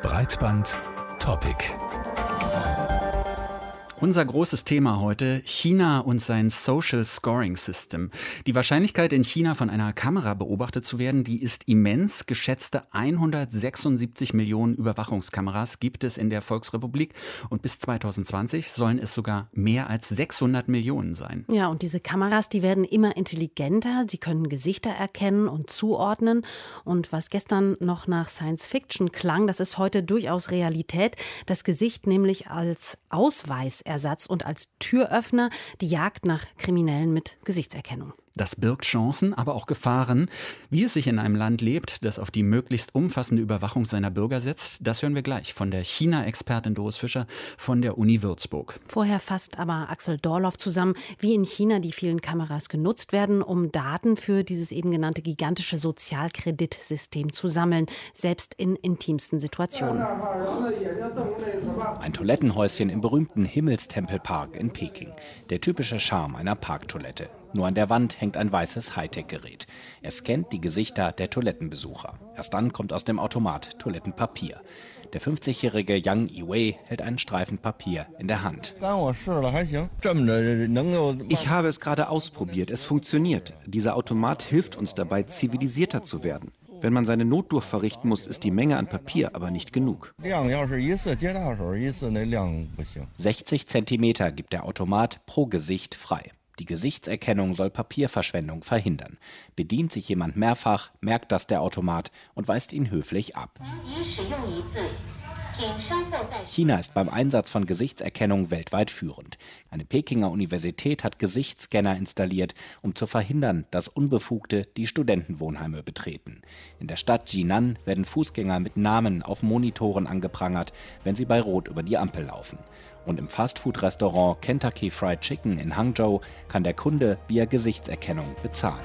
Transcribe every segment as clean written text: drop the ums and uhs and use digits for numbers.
Breitband Topic. Unser großes Thema heute: China und sein Social Scoring System. Die Wahrscheinlichkeit, in China von einer Kamera beobachtet zu werden, die ist immens. Geschätzte 176 Millionen Überwachungskameras gibt es in der Volksrepublik. Und bis 2020 sollen es sogar mehr als 600 Millionen sein. Ja, und diese Kameras, die werden immer intelligenter. Sie können Gesichter erkennen und zuordnen. Und was gestern noch nach Science Fiction klang, das ist heute durchaus Realität. Das Gesicht nämlich als Ausweisersatz und als Türöffner die Jagd nach Kriminellen mit Gesichtserkennung. Das birgt Chancen, aber auch Gefahren. Wie es sich in einem Land lebt, das auf die möglichst umfassende Überwachung seiner Bürger setzt, das hören wir gleich von der China-Expertin Doris Fischer von der Uni Würzburg. Vorher fasst aber Axel Dorloff zusammen, wie in China die vielen Kameras genutzt werden, um Daten für dieses eben genannte gigantische Sozialkreditsystem zu sammeln, selbst in intimsten Situationen. Ein Toilettenhäuschen im berühmten Himmelstempelpark in Peking. Der typische Charme einer Parktoilette. Nur an der Wand hängt ein weißes Hightech-Gerät. Er scannt die Gesichter der Toilettenbesucher. Erst dann kommt aus dem Automat Toilettenpapier. Der 50-jährige Yang Yiwei hält einen Streifen Papier in der Hand. Ich habe es gerade ausprobiert. Es funktioniert. Dieser Automat hilft uns dabei, zivilisierter zu werden. Wenn man seine Notdurft verrichten muss, ist die Menge an Papier aber nicht genug. 60 Zentimeter gibt der Automat pro Gesicht frei. Die Gesichtserkennung soll Papierverschwendung verhindern. Bedient sich jemand mehrfach, merkt das der Automat und weist ihn höflich ab. China ist beim Einsatz von Gesichtserkennung weltweit führend. Eine Pekinger Universität hat Gesichtsscanner installiert, um zu verhindern, dass Unbefugte die Studentenwohnheime betreten. In der Stadt Jinan werden Fußgänger mit Namen auf Monitoren angeprangert, wenn sie bei Rot über die Ampel laufen. Und im Fastfood-Restaurant Kentucky Fried Chicken in Hangzhou kann der Kunde via Gesichtserkennung bezahlen.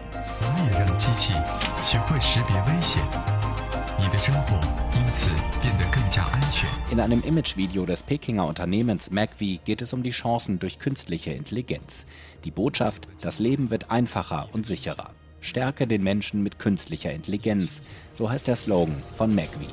In einem Imagevideo des Pekinger Unternehmens McVie geht es um die Chancen durch künstliche Intelligenz. Die Botschaft: Das Leben wird einfacher und sicherer. Stärke den Menschen mit künstlicher Intelligenz. So heißt der Slogan von McVie.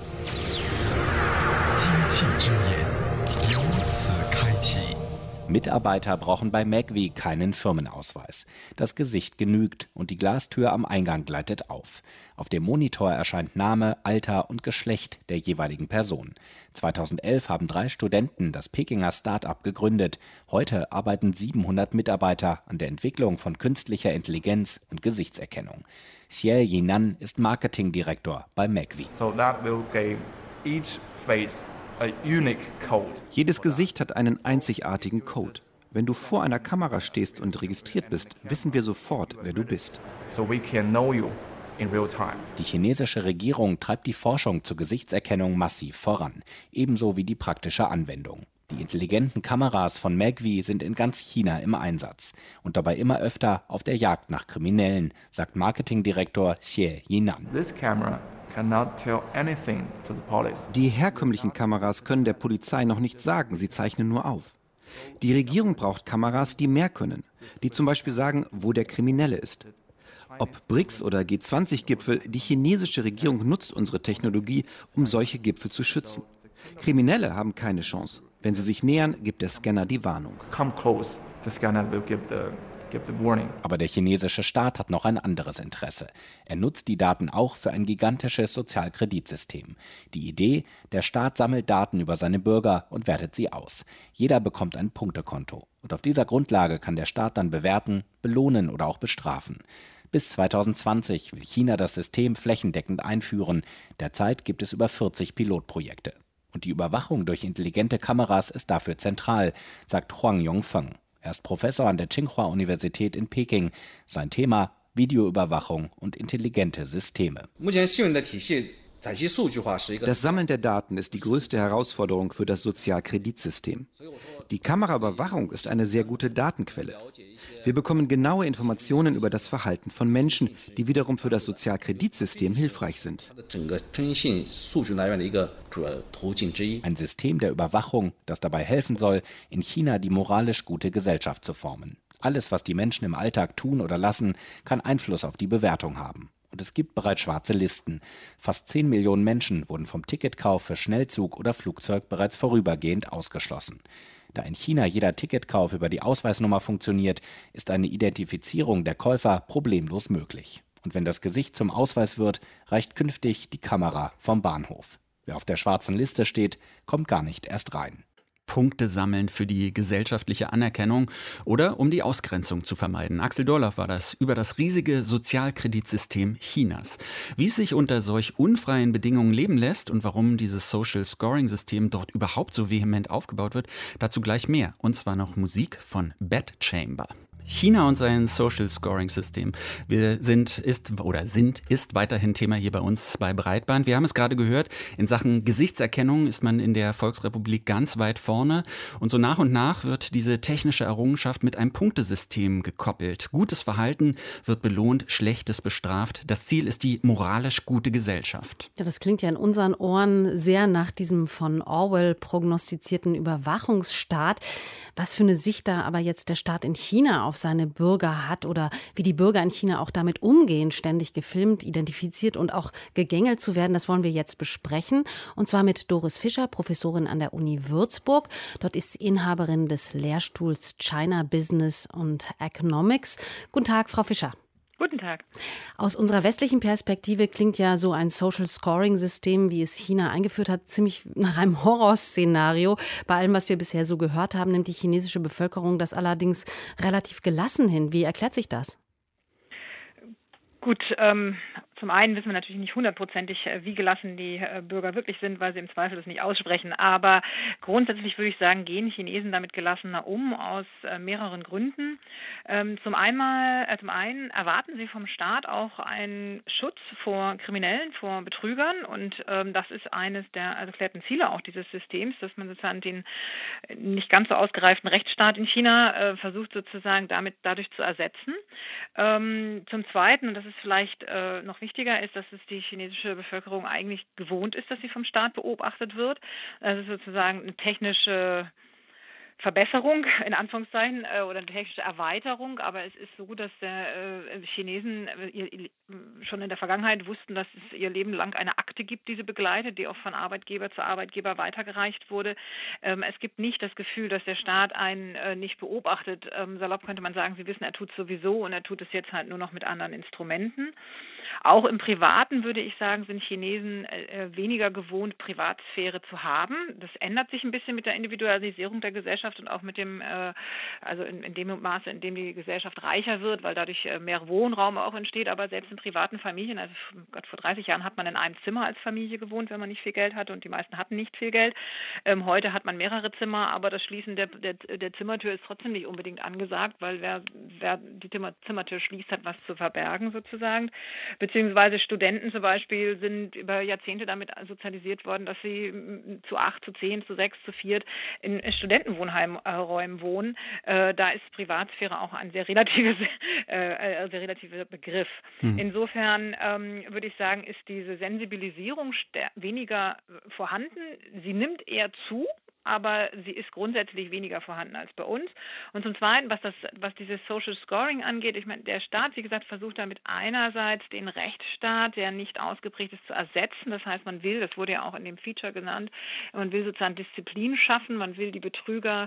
Mitarbeiter brauchen bei McVie keinen Firmenausweis. Das Gesicht genügt und die Glastür am Eingang gleitet auf. Auf dem Monitor erscheint Name, Alter und Geschlecht der jeweiligen Person. 2011 haben 3 Studenten das Pekinger Start-up gegründet. Heute arbeiten 700 Mitarbeiter an der Entwicklung von künstlicher Intelligenz und Gesichtserkennung. Xie Yinan ist Marketingdirektor bei McVie. Jedes Gesicht hat einen einzigartigen Code. Wenn du vor einer Kamera stehst und registriert bist, wissen wir sofort, wer du bist. Die chinesische Regierung treibt die Forschung zur Gesichtserkennung massiv voran, ebenso wie die praktische Anwendung. Die intelligenten Kameras von McVie sind in ganz China im Einsatz und dabei immer öfter auf der Jagd nach Kriminellen, sagt Marketingdirektor Xie Yinan. Die herkömmlichen Kameras können der Polizei noch nichts sagen, sie zeichnen nur auf. Die Regierung braucht Kameras, die mehr können, die zum Beispiel sagen, wo der Kriminelle ist. Ob BRICS oder G20-Gipfel, die chinesische Regierung nutzt unsere Technologie, um solche Gipfel zu schützen. Kriminelle haben keine Chance. Wenn sie sich nähern, gibt der Scanner die Warnung. Aber der chinesische Staat hat noch ein anderes Interesse. Er nutzt die Daten auch für ein gigantisches Sozialkreditsystem. Die Idee: Der Staat sammelt Daten über seine Bürger und wertet sie aus. Jeder bekommt ein Punktekonto. Und auf dieser Grundlage kann der Staat dann bewerten, belohnen oder auch bestrafen. Bis 2020 will China das System flächendeckend einführen. Derzeit gibt es über 40 Pilotprojekte. Und die Überwachung durch intelligente Kameras ist dafür zentral, sagt Huang Yongfeng. Er ist Professor an der Tsinghua-Universität in Peking. Sein Thema: Videoüberwachung und intelligente Systeme. Das Sammeln der Daten ist die größte Herausforderung für das Sozialkreditsystem. Die Kameraüberwachung ist eine sehr gute Datenquelle. Wir bekommen genaue Informationen über das Verhalten von Menschen, die wiederum für das Sozialkreditsystem hilfreich sind. Ein System der Überwachung, das dabei helfen soll, in China die moralisch gute Gesellschaft zu formen. Alles, was die Menschen im Alltag tun oder lassen, kann Einfluss auf die Bewertung haben. Und es gibt bereits schwarze Listen. Fast 10 Millionen Menschen wurden vom Ticketkauf für Schnellzug oder Flugzeug bereits vorübergehend ausgeschlossen. Da in China jeder Ticketkauf über die Ausweisnummer funktioniert, ist eine Identifizierung der Käufer problemlos möglich. Und wenn das Gesicht zum Ausweis wird, reicht künftig die Kamera vom Bahnhof. Wer auf der schwarzen Liste steht, kommt gar nicht erst rein. Punkte sammeln für die gesellschaftliche Anerkennung oder um die Ausgrenzung zu vermeiden. Axel Dorloff war das über das riesige Sozialkreditsystem Chinas. Wie es sich unter solch unfreien Bedingungen leben lässt und warum dieses Social Scoring System dort überhaupt so vehement aufgebaut wird, dazu gleich mehr. Und zwar noch Musik von Bed Chamber. China und sein Social Scoring System ist weiterhin Thema hier bei uns bei Breitband. Wir haben es gerade gehört, in Sachen Gesichtserkennung ist man in der Volksrepublik ganz weit vorne und so nach und nach wird diese technische Errungenschaft mit einem Punktesystem gekoppelt. Gutes Verhalten wird belohnt, Schlechtes bestraft. Das Ziel ist die moralisch gute Gesellschaft. Ja, das klingt ja in unseren Ohren sehr nach diesem von Orwell prognostizierten Überwachungsstaat. Was für eine Sicht da aber jetzt der Staat in China auf seine Bürger hat oder wie die Bürger in China auch damit umgehen, ständig gefilmt, identifiziert und auch gegängelt zu werden, das wollen wir jetzt besprechen. Und zwar mit Doris Fischer, Professorin an der Uni Würzburg. Dort ist sie Inhaberin des Lehrstuhls China Business und Economics. Guten Tag, Frau Fischer. Guten Tag. Aus unserer westlichen Perspektive klingt ja so ein Social Scoring System, wie es China eingeführt hat, ziemlich nach einem Horrorszenario. Bei allem, was wir bisher so gehört haben, nimmt die chinesische Bevölkerung das allerdings relativ gelassen hin. Wie erklärt sich das? Gut, zum einen wissen wir natürlich nicht hundertprozentig, wie gelassen die Bürger wirklich sind, weil sie im Zweifel das nicht aussprechen. Aber grundsätzlich würde ich sagen, gehen Chinesen damit gelassener um, aus mehreren Gründen. Zum einen erwarten sie vom Staat auch einen Schutz vor Kriminellen, vor Betrügern. Und das ist eines der erklärten Ziele auch dieses Systems, dass man sozusagen den nicht ganz so ausgereiften Rechtsstaat in China versucht sozusagen dadurch zu ersetzen. Zum Zweiten, und das ist vielleicht noch wichtiger, ist, dass es die chinesische Bevölkerung eigentlich gewohnt ist, dass sie vom Staat beobachtet wird. Das ist sozusagen eine technische Verbesserung, in Anführungszeichen, oder eine technische Erweiterung, aber es ist so, dass Chinesen schon in der Vergangenheit wussten, dass es ihr Leben lang eine Akte gibt, die sie begleitet, die auch von Arbeitgeber zu Arbeitgeber weitergereicht wurde. Es gibt nicht das Gefühl, dass der Staat einen nicht beobachtet. Salopp könnte man sagen, sie wissen, er tut es sowieso und er tut es jetzt halt nur noch mit anderen Instrumenten. Auch im Privaten, würde ich sagen, sind Chinesen weniger gewohnt, Privatsphäre zu haben. Das ändert sich ein bisschen mit der Individualisierung der Gesellschaft und auch mit dem, also in dem Maße, in dem die Gesellschaft reicher wird, weil dadurch mehr Wohnraum auch entsteht. Aber selbst in privaten Familien, also vor 30 Jahren hat man in einem Zimmer als Familie gewohnt, wenn man nicht viel Geld hatte und die meisten hatten nicht viel Geld. Heute hat man mehrere Zimmer, aber das Schließen der Zimmertür ist trotzdem nicht unbedingt angesagt, weil wer die Zimmertür schließt, hat was zu verbergen sozusagen. Beziehungsweise Studenten zum Beispiel sind über Jahrzehnte damit sozialisiert worden, dass sie zu 8, zu 10, zu 6, zu 4 in Studentenwohnheimräumen wohnen. Da ist Privatsphäre auch ein sehr relativer Begriff. Insofern würde ich sagen, ist diese Sensibilisierung weniger vorhanden. Sie nimmt eher zu, aber sie ist grundsätzlich weniger vorhanden als bei uns. Und zum Zweiten, was dieses Social Scoring angeht, ich meine, der Staat, wie gesagt, versucht damit einerseits den Rechtsstaat, der nicht ausgeprägt ist, zu ersetzen. Das heißt, man will, das wurde ja auch in dem Feature genannt, man will sozusagen Disziplin schaffen, man will die Betrüger,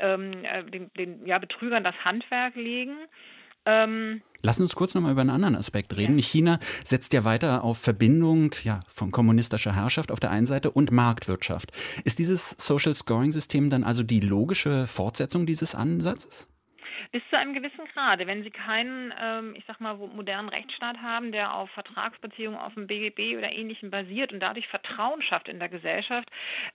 den Betrügern das Handwerk legen. Lass uns kurz nochmal über einen anderen Aspekt reden. Ja. China setzt ja weiter auf Verbindung von kommunistischer Herrschaft auf der einen Seite und Marktwirtschaft. Ist dieses Social Scoring System dann also die logische Fortsetzung dieses Ansatzes? Bis zu einem gewissen Grade. Wenn Sie keinen, modernen Rechtsstaat haben, der auf Vertragsbeziehungen auf dem BGB oder Ähnlichem basiert und dadurch Vertrauen schafft in der Gesellschaft,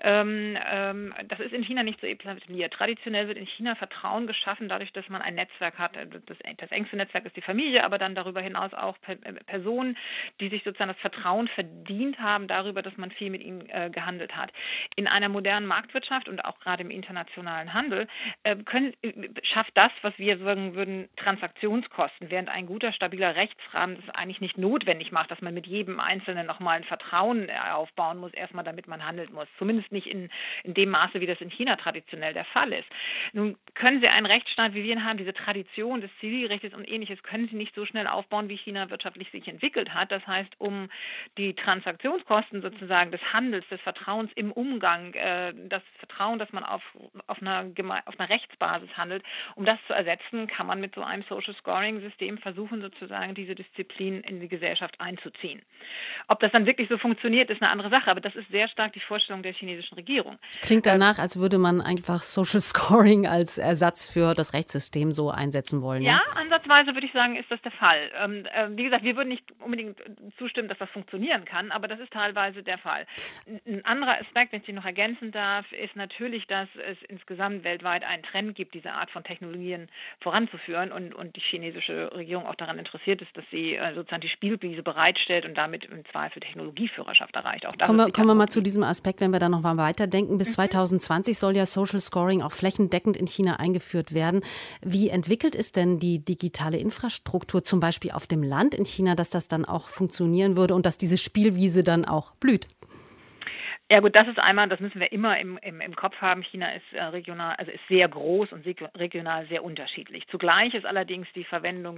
das ist in China nicht so etabliert. Traditionell wird in China Vertrauen geschaffen, dadurch, dass man ein Netzwerk hat. Das engste Netzwerk ist die Familie, aber dann darüber hinaus auch Personen, die sich sozusagen das Vertrauen verdient haben darüber, dass man viel mit ihnen gehandelt hat. In einer modernen Marktwirtschaft und auch gerade im internationalen Handel schafft das, was was wir sagen würden, Transaktionskosten, während ein guter, stabiler Rechtsrahmen das eigentlich nicht notwendig macht, dass man mit jedem Einzelnen nochmal ein Vertrauen aufbauen muss, erstmal damit man handeln muss. Zumindest nicht in dem Maße, wie das in China traditionell der Fall ist. Nun können Sie einen Rechtsstaat, wie wir ihn haben, diese Tradition des Zivilrechts und Ähnliches, können Sie nicht so schnell aufbauen, wie China wirtschaftlich sich entwickelt hat. Das heißt, um die Transaktionskosten sozusagen des Handels, des Vertrauens im Umgang, das Vertrauen, dass man auf einer Rechtsbasis handelt, um das zu ersetzen, kann man mit so einem Social Scoring-System versuchen, sozusagen diese Disziplin in die Gesellschaft einzuziehen. Ob das dann wirklich so funktioniert, ist eine andere Sache, aber das ist sehr stark die Vorstellung der chinesischen Regierung. Klingt danach, als würde man einfach Social Scoring als Ersatz für das Rechtssystem so einsetzen wollen. Ja, ansatzweise würde ich sagen, ist das der Fall. Wie gesagt, wir würden nicht unbedingt zustimmen, dass das funktionieren kann, aber das ist teilweise der Fall. Ein anderer Aspekt, den ich noch ergänzen darf, ist natürlich, dass es insgesamt weltweit einen Trend gibt, diese Art von Technologien voranzuführen und die chinesische Regierung auch daran interessiert ist, dass sie sozusagen die Spielwiese bereitstellt und damit im Zweifel Technologieführerschaft erreicht. Auch das kommen wir mal zu diesem Aspekt, wenn wir da noch mal weiterdenken. Bis 2020 soll ja Social Scoring auch flächendeckend in China eingeführt werden. Wie entwickelt ist denn die digitale Infrastruktur zum Beispiel auf dem Land in China, dass das dann auch funktionieren würde und dass diese Spielwiese dann auch blüht? Ja gut, das ist einmal, das müssen wir immer im Kopf haben. China ist regional, also ist sehr groß und regional sehr unterschiedlich. Zugleich ist allerdings die Verwendung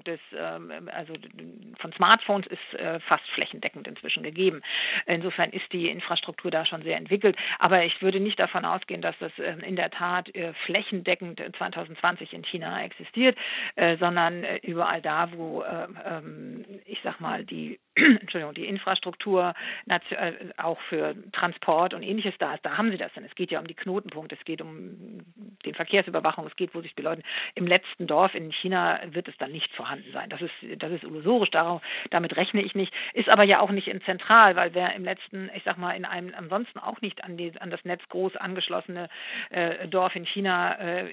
von Smartphones ist fast flächendeckend inzwischen gegeben. Insofern ist die Infrastruktur da schon sehr entwickelt. Aber ich würde nicht davon ausgehen, dass das in der Tat flächendeckend 2020 in China existiert, sondern überall da, wo ich sag mal die Infrastruktur auch für Transport und Ähnliches da ist, da haben sie das denn. Es geht ja um die Knotenpunkte, es geht um die Verkehrsüberwachung, es geht, wo sich die Leute im letzten Dorf in China wird es dann nicht vorhanden sein. Das ist illusorisch, damit rechne ich nicht, ist aber ja auch nicht zentral, weil wer im letzten, ich sag mal, in einem ansonsten auch nicht an das Netz groß angeschlossene Dorf in China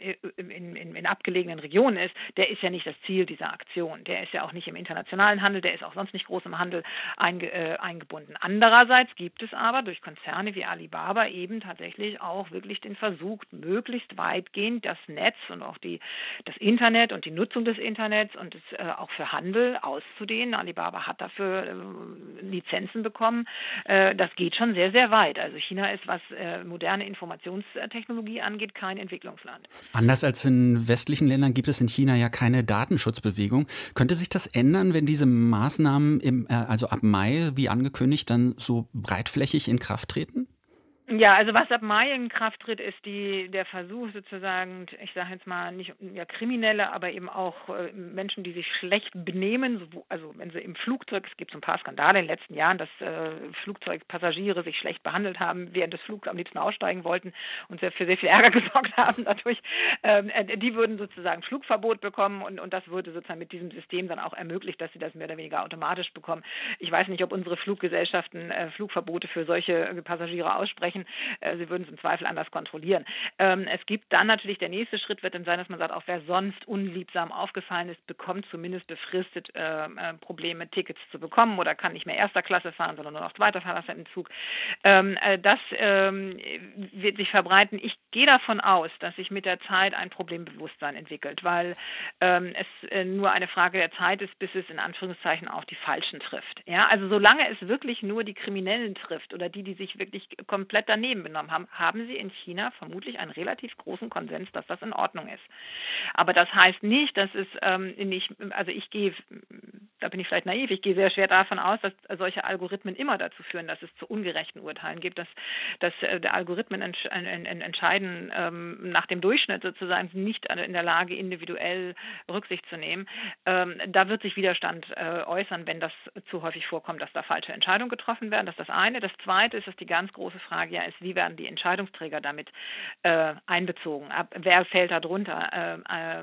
in abgelegenen Regionen ist, der ist ja nicht das Ziel dieser Aktion. Der ist ja auch nicht im internationalen Handel, der ist auch sonst nicht groß im Handel eingebunden. Andererseits gibt es aber durch Konzerne wie Alibaba eben tatsächlich auch wirklich den Versuch, möglichst weitgehend das Netz und auch das Internet und die Nutzung des Internets und es auch für Handel auszudehnen. Alibaba hat dafür Lizenzen bekommen. Das geht schon sehr, sehr weit. Also China ist, was moderne Informationstechnologie angeht, kein Entwicklungsland. Anders als in westlichen Ländern gibt es in China ja keine Datenschutzbewegung. Könnte sich das ändern, wenn diese Maßnahmen also ab Mai, wie angekündigt, dann so breitflächig in Kraft treten? Ja, also was ab Mai in Kraft tritt, ist der Versuch sozusagen, ich sage jetzt mal nicht Kriminelle, aber eben auch Menschen, die sich schlecht benehmen, also wenn sie im Flugzeug, es gibt so ein paar Skandale in den letzten Jahren, dass Flugzeugpassagiere sich schlecht behandelt haben, während des Flugs am liebsten aussteigen wollten und für sehr viel Ärger gesorgt haben dadurch, die würden sozusagen Flugverbot bekommen und das würde sozusagen mit diesem System dann auch ermöglicht, dass sie das mehr oder weniger automatisch bekommen. Ich weiß nicht, ob unsere Fluggesellschaften Flugverbote für solche Passagiere aussprechen. Sie würden es im Zweifel anders kontrollieren. Es gibt dann natürlich, der nächste Schritt wird dann sein, dass man sagt, auch wer sonst unliebsam aufgefallen ist, bekommt zumindest befristet Probleme, Tickets zu bekommen oder kann nicht mehr erster Klasse fahren, sondern nur noch zweiter Klasse im Zug. Das wird sich verbreiten. Ich gehe davon aus, dass sich mit der Zeit ein Problembewusstsein entwickelt, weil es nur eine Frage der Zeit ist, bis es in Anführungszeichen auch die Falschen trifft. Ja, also solange es wirklich nur die Kriminellen trifft oder die sich wirklich komplett daneben benommen haben, haben sie in China vermutlich einen relativ großen Konsens, dass das in Ordnung ist. Aber das heißt nicht, dass es da bin ich vielleicht naiv, ich gehe sehr schwer davon aus, dass solche Algorithmen immer dazu führen, dass es zu ungerechten Urteilen gibt, dass der Algorithmen entscheiden nach dem Durchschnitt sozusagen nicht in der Lage, individuell Rücksicht zu nehmen. Da wird sich Widerstand äußern, wenn das zu häufig vorkommt, dass da falsche Entscheidungen getroffen werden. Das ist das eine. Das zweite ist, dass die ganz große Frage ja ist, wie werden die Entscheidungsträger damit einbezogen? Wer fällt da drunter?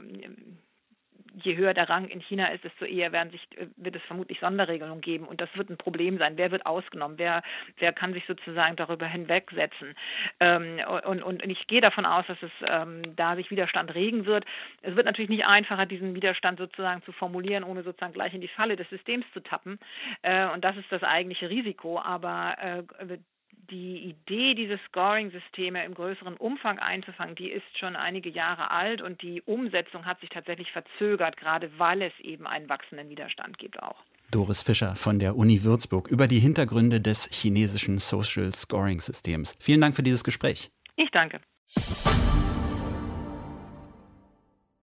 Je höher der Rang in China ist, desto eher wird es vermutlich Sonderregelungen geben und das wird ein Problem sein. Wer wird ausgenommen? Wer kann sich sozusagen darüber hinwegsetzen? Und ich gehe davon aus, dass es da sich Widerstand regen wird. Es wird natürlich nicht einfacher, diesen Widerstand sozusagen zu formulieren, ohne sozusagen gleich in die Falle des Systems zu tappen. Und das ist das eigentliche Risiko. Aber die Idee, diese Scoring-Systeme im größeren Umfang einzufangen, die ist schon einige Jahre alt und die Umsetzung hat sich tatsächlich verzögert, gerade weil es eben einen wachsenden Widerstand gibt auch. Doris Fischer von der Uni Würzburg über die Hintergründe des chinesischen Social Scoring Systems. Vielen Dank für dieses Gespräch. Ich danke.